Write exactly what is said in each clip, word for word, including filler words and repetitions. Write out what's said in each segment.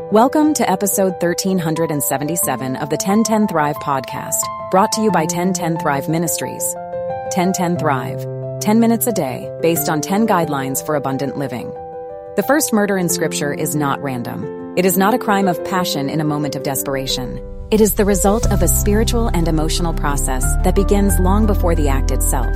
Welcome to episode one thousand three hundred seventy-seven of the ten ten Thrive podcast, brought to you by ten ten Thrive Ministries. ten ten Thrive, ten minutes a day, based on ten guidelines for abundant living. The first murder in Scripture is not random. It is not a crime of passion in a moment of desperation. It is the result of a spiritual and emotional process that begins long before the act itself.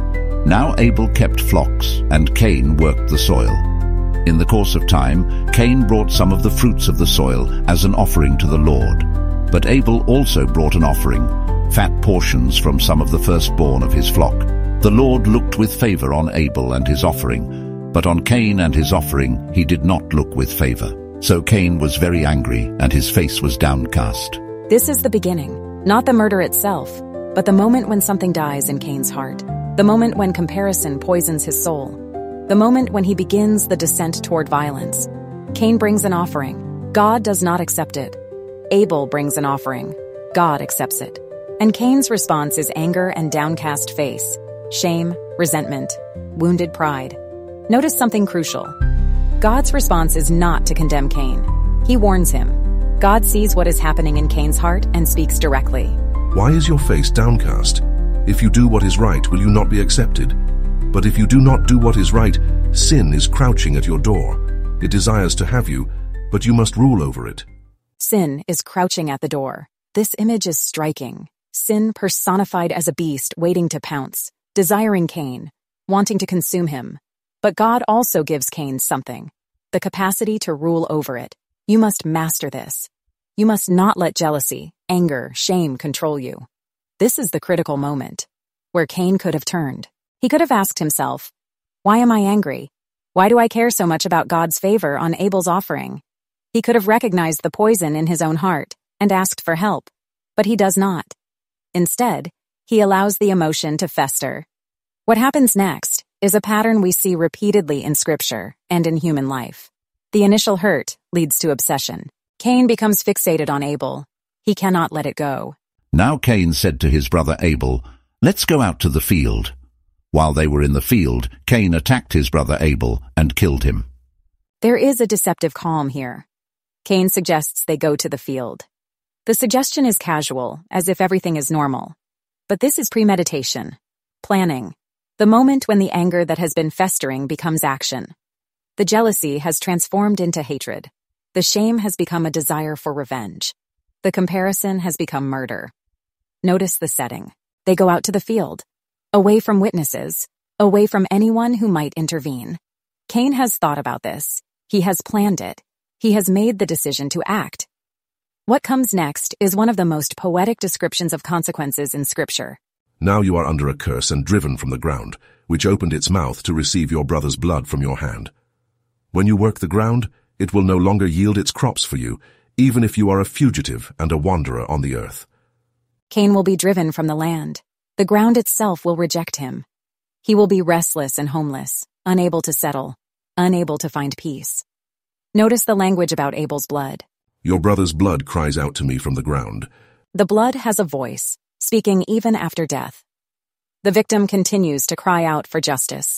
Now Abel kept flocks, and Cain worked the soil. In the course of time, Cain brought some of the fruits of the soil as an offering to the Lord. But Abel also brought an offering, fat portions from some of the firstborn of his flock. The Lord looked with favor on Abel and his offering, but on Cain and his offering he did not look with favor. So Cain was very angry, and his face was downcast. This is the beginning, not the murder itself, but the moment when something dies in Cain's heart. The moment when comparison poisons his soul. The moment when he begins the descent toward violence. Cain brings an offering. God does not accept it. Abel brings an offering. God accepts it. And Cain's response is anger and downcast face, shame, resentment, wounded pride. Notice something crucial. God's response is not to condemn Cain. He warns him. God sees what is happening in Cain's heart and speaks directly. Why is your face downcast? If you do what is right, will you not be accepted? But if you do not do what is right, sin is crouching at your door. It desires to have you, but you must rule over it. Sin is crouching at the door. This image is striking. Sin personified as a beast waiting to pounce, desiring Cain, wanting to consume him. But God also gives Cain something, the capacity to rule over it. You must master this. You must not let jealousy, anger, shame control you. This is the critical moment, where Cain could have turned. He could have asked himself, why am I angry? Why do I care so much about God's favor on Abel's offering? He could have recognized the poison in his own heart and asked for help, but he does not. Instead, he allows the emotion to fester. What happens next is a pattern we see repeatedly in Scripture and in human life. The initial hurt leads to obsession. Cain becomes fixated on Abel. He cannot let it go. Now Cain said to his brother Abel, "Let's go out to the field." While they were in the field, Cain attacked his brother Abel and killed him. There is a deceptive calm here. Cain suggests they go to the field. The suggestion is casual, as if everything is normal. But this is premeditation, planning, the moment when the anger that has been festering becomes action. The jealousy has transformed into hatred. The shame has become a desire for revenge. The comparison has become murder. Notice the setting. They go out to the field, away from witnesses, away from anyone who might intervene. Cain has thought about this. He has planned it. He has made the decision to act. What comes next is one of the most poetic descriptions of consequences in Scripture. Now you are under a curse and driven from the ground, which opened its mouth to receive your brother's blood from your hand. When you work the ground, it will no longer yield its crops for you, even if you are a fugitive and a wanderer on the earth. Cain will be driven from the land. The ground itself will reject him. He will be restless and homeless, unable to settle, unable to find peace. Notice the language about Abel's blood. Your brother's blood cries out to me from the ground. The blood has a voice, speaking even after death. The victim continues to cry out for justice.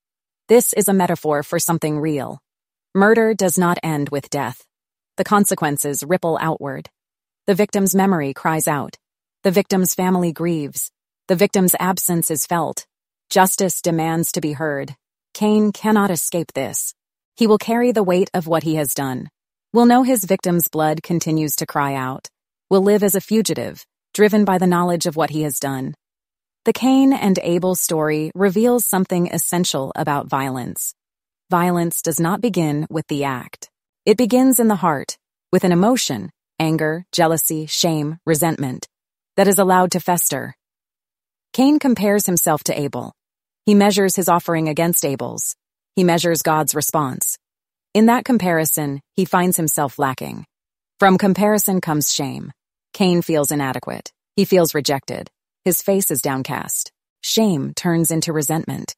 This is a metaphor for something real. Murder does not end with death. The consequences ripple outward. The victim's memory cries out. The victim's family grieves. The victim's absence is felt. Justice demands to be heard. Cain cannot escape this. He will carry the weight of what he has done. Will know his victim's blood continues to cry out. Will live as a fugitive, driven by the knowledge of what he has done. The Cain and Abel story reveals something essential about violence. Violence does not begin with the act. It begins in the heart, with an emotion, anger, jealousy, shame, resentment, that is allowed to fester. Cain compares himself to Abel. He measures his offering against Abel's. He measures God's response. In that comparison, he finds himself lacking. From comparison comes shame. Cain feels inadequate. He feels rejected. His face is downcast. Shame turns into resentment.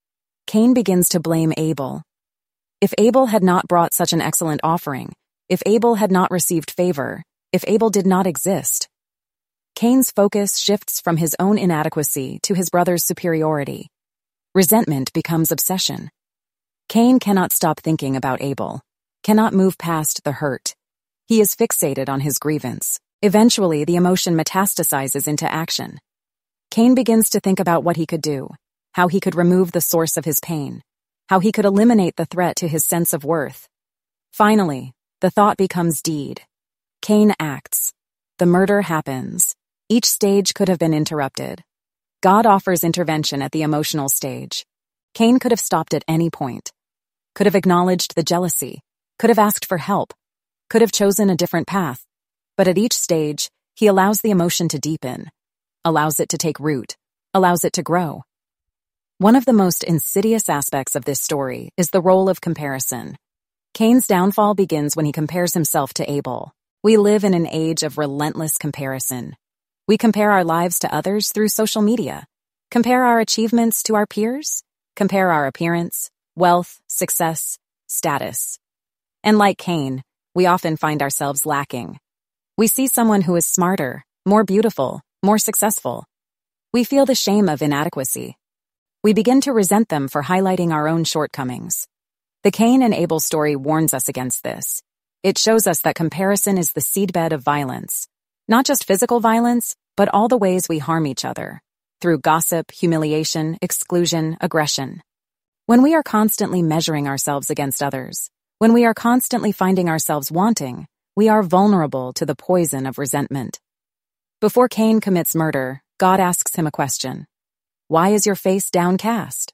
Cain begins to blame Abel. If Abel had not brought such an excellent offering, if Abel had not received favor, if Abel did not exist, Cain's focus shifts from his own inadequacy to his brother's superiority. Resentment becomes obsession. Cain cannot stop thinking about Abel, cannot move past the hurt. He is fixated on his grievance. Eventually, the emotion metastasizes into action. Cain begins to think about what he could do, how he could remove the source of his pain, how he could eliminate the threat to his sense of worth. Finally, the thought becomes deed. Cain acts. The murder happens. Each stage could have been interrupted. God offers intervention at the emotional stage. Cain could have stopped at any point, could have acknowledged the jealousy, could have asked for help, could have chosen a different path. But at each stage, he allows the emotion to deepen, allows it to take root, allows it to grow. One of the most insidious aspects of this story is the role of comparison. Cain's downfall begins when he compares himself to Abel. We live in an age of relentless comparison. We compare our lives to others through social media, compare our achievements to our peers, compare our appearance, wealth, success, status. And like Cain, we often find ourselves lacking. We see someone who is smarter, more beautiful, more successful. We feel the shame of inadequacy. We begin to resent them for highlighting our own shortcomings. The Cain and Abel story warns us against this. It shows us that comparison is the seedbed of violence. Not just physical violence, but all the ways we harm each other, through gossip, humiliation, exclusion, aggression. When we are constantly measuring ourselves against others, when we are constantly finding ourselves wanting, we are vulnerable to the poison of resentment. Before Cain commits murder, God asks him a question. Why is your face downcast?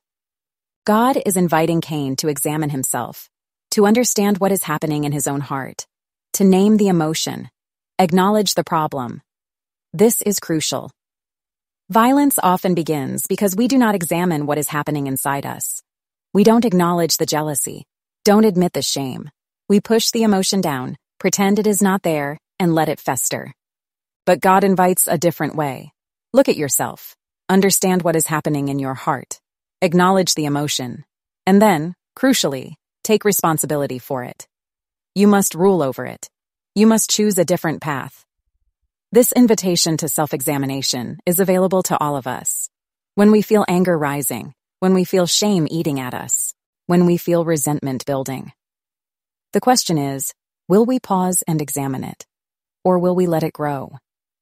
God is inviting Cain to examine himself, to understand what is happening in his own heart, to name the emotion, acknowledge the problem. This is crucial. Violence often begins because we do not examine what is happening inside us. We don't acknowledge the jealousy, don't admit the shame. We push the emotion down, pretend it is not there, and let it fester. But God invites a different way. Look at yourself. Understand what is happening in your heart. Acknowledge the emotion. And then, crucially, take responsibility for it. You must rule over it. You must choose a different path. This invitation to self-examination is available to all of us. When we feel anger rising, when we feel shame eating at us, when we feel resentment building. The question is, will we pause and examine it, or will we let it grow?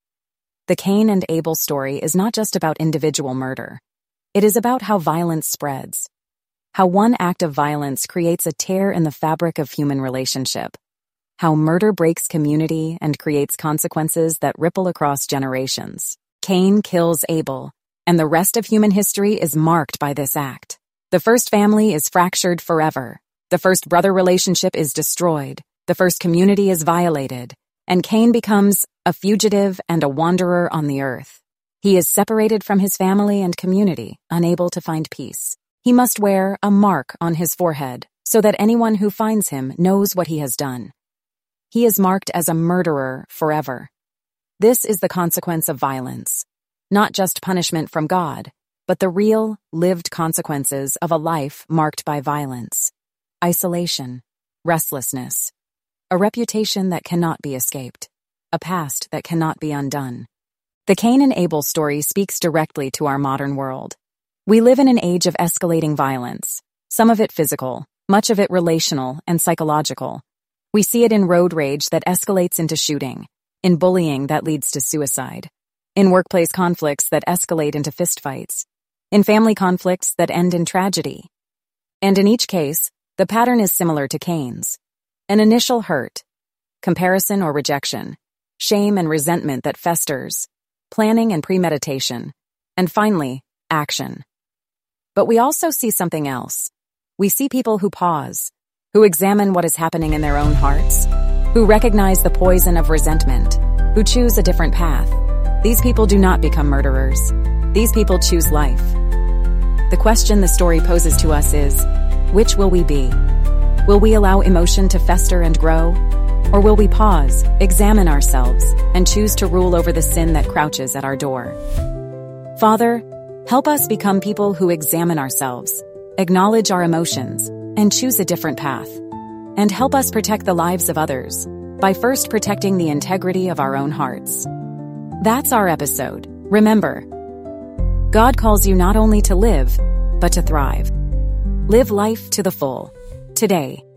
The Cain and Abel story is not just about individual murder. It is about how violence spreads, how one act of violence creates a tear in the fabric of human relationship, how murder breaks community and creates consequences that ripple across generations. Cain kills Abel, and the rest of human history is marked by this act. The first family is fractured forever. The first brother relationship is destroyed. The first community is violated, and Cain becomes a fugitive and a wanderer on the earth. He is separated from his family and community, unable to find peace. He must wear a mark on his forehead so that anyone who finds him knows what he has done. He is marked as a murderer forever. This is the consequence of violence, not just punishment from God, but the real, lived consequences of a life marked by violence. Isolation, restlessness, a reputation that cannot be escaped, a past that cannot be undone. The Cain and Abel story speaks directly to our modern world. We live in an age of escalating violence, some of it physical, much of it relational and psychological. We see it in road rage that escalates into shooting, in bullying that leads to suicide, in workplace conflicts that escalate into fistfights, in family conflicts that end in tragedy. And in each case, the pattern is similar to Cain's. An initial hurt, comparison or rejection, shame and resentment that festers, planning and premeditation, and finally, action. But we also see something else. We see people who pause, who examine what is happening in their own hearts, who recognize the poison of resentment, who choose a different path. These people do not become murderers. These people choose life. The question the story poses to us is, which will we be? Will we allow emotion to fester and grow? Or will we pause, examine ourselves, and choose to rule over the sin that crouches at our door? Father, help us become people who examine ourselves, acknowledge our emotions, and choose a different path. And help us protect the lives of others by first protecting the integrity of our own hearts. That's our episode. Remember, God calls you not only to live, but to thrive. Live life to the full, today.